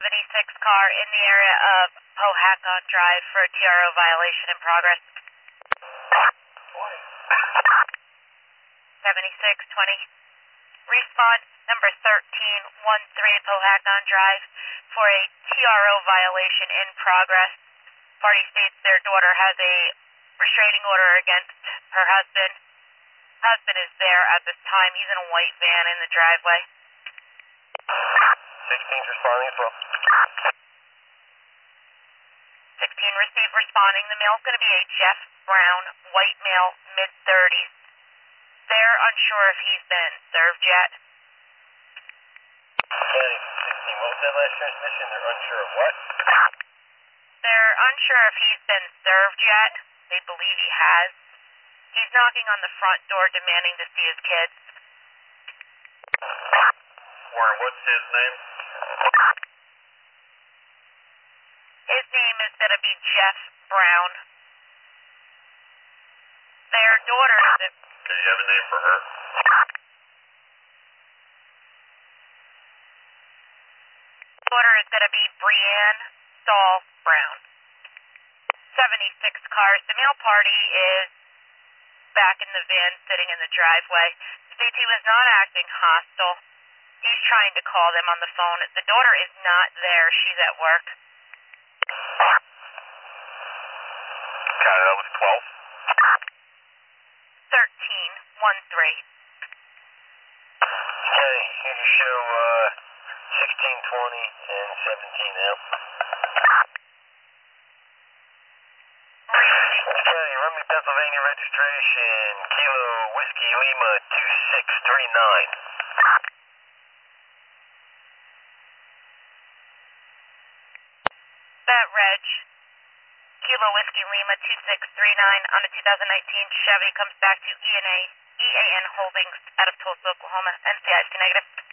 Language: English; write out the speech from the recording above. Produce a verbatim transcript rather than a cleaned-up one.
seventy-six car in the area of Powhatan Drive for a T R O violation in progress. seventy-six twenty. Response number thirteen thirteen Powhatan Drive for a T R O violation in progress. Party states their daughter has a restraining order against her husband. Husband is there at this time. He's in a white van in the driveway. sixteen's responding as well. sixteen received responding. The male's going to be a Jeff Brown, white male, mid thirties. They're unsure if he's been served yet. Okay, sixteen, what was that last transmission? They're unsure of what? They're unsure if he's been served yet. They believe he has. He's knocking on the front door demanding to see his kids. Warren, what's his name? His name is going to be Jeff Brown. Their daughter is... A, okay, you have a name for her? Daughter is going to be Brianne Saul Brown. seventy-six cars. The male party is back in the van sitting in the driveway. States he was not acting hostile. He's trying to call them on the phone. The daughter is not there. She's at work. Okay, that was twelve. thirteen thirteen. Okay, here to show uh, sixteen twenty and seventeen now. Okay, run me Pennsylvania registration, Kilo Whiskey Lima two six three nine. That reg, Kilo Whiskey Lima two six three nine on a two thousand nineteen Chevy comes back to E and A, E A N Holdings out of Tulsa, Oklahoma. N C I is negative.